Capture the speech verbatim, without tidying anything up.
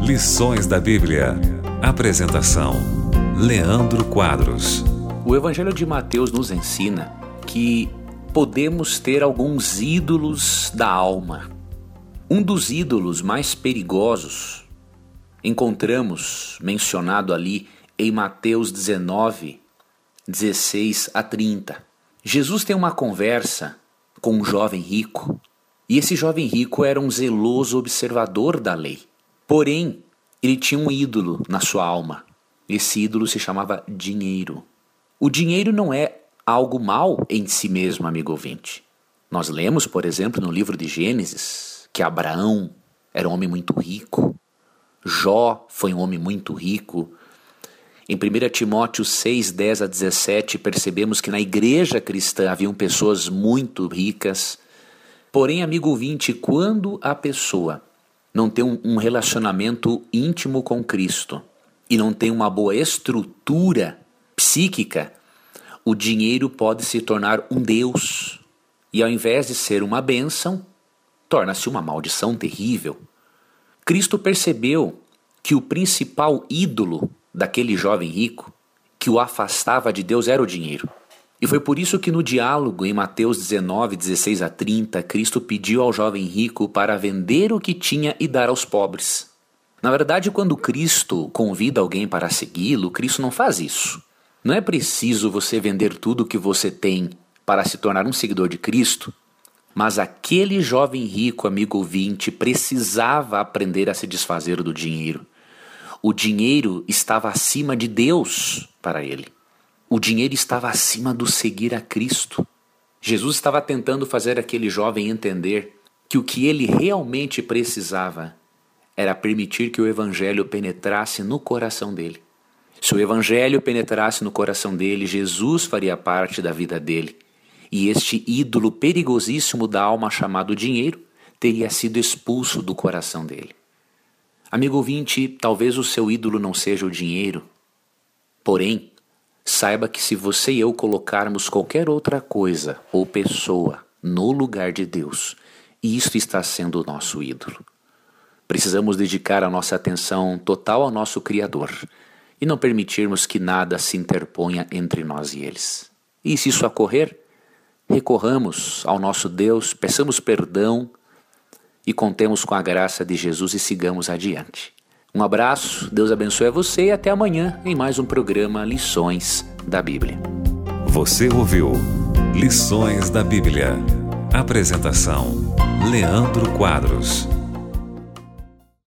Lições da Bíblia. Apresentação: Leandro Quadros. O Evangelho de Mateus nos ensina que podemos ter alguns ídolos da alma. Um dos ídolos mais perigosos encontramos mencionado ali em Mateus dezenove, dezesseis a trinta. Jesus tem uma conversa com um jovem rico, e esse jovem rico era um zeloso observador da lei. Porém, ele tinha um ídolo na sua alma. Esse ídolo se chamava dinheiro. O dinheiro não é algo mal em si mesmo, amigo ouvinte. Nós lemos, por exemplo, no livro de Gênesis, que Abraão era um homem muito rico, Jó foi um homem muito rico. Em primeiro Timóteo seis, dez a dezessete, percebemos que na igreja cristã haviam pessoas muito ricas. Porém, amigo ouvinte, quando a pessoa não tem um, um relacionamento íntimo com Cristo e não tem uma boa estrutura psíquica, o dinheiro pode se tornar um Deus. E ao invés de ser uma bênção, torna-se uma maldição terrível. Cristo percebeu que o principal ídolo daquele jovem rico que o afastava de Deus era o dinheiro. E foi por isso que no diálogo em Mateus dezenove, dezesseis a trinta, Cristo pediu ao jovem rico para vender o que tinha e dar aos pobres. Na verdade, quando Cristo convida alguém para segui-lo, Cristo não faz isso. Não é preciso você vender tudo o que você tem para se tornar um seguidor de Cristo, mas aquele jovem rico, amigo ouvinte, precisava aprender a se desfazer do dinheiro. O dinheiro estava acima de Deus para ele. O dinheiro estava acima do seguir a Cristo. Jesus estava tentando fazer aquele jovem entender que o que ele realmente precisava era permitir que o Evangelho penetrasse no coração dele. Se o Evangelho penetrasse no coração dele, Jesus faria parte da vida dele. E este ídolo perigosíssimo da alma chamado dinheiro teria sido expulso do coração dele. Amigo ouvinte, talvez o seu ídolo não seja o dinheiro. Porém, saiba que se você e eu colocarmos qualquer outra coisa ou pessoa no lugar de Deus, isto está sendo o nosso ídolo. Precisamos dedicar a nossa atenção total ao nosso Criador e não permitirmos que nada se interponha entre nós e eles. E se isso ocorrer, recorramos ao nosso Deus, peçamos perdão e contemos com a graça de Jesus e sigamos adiante. Um abraço, Deus abençoe a você e até amanhã em mais um programa Lições da Bíblia. Você ouviu Lições da Bíblia. Apresentação: Leandro Quadros.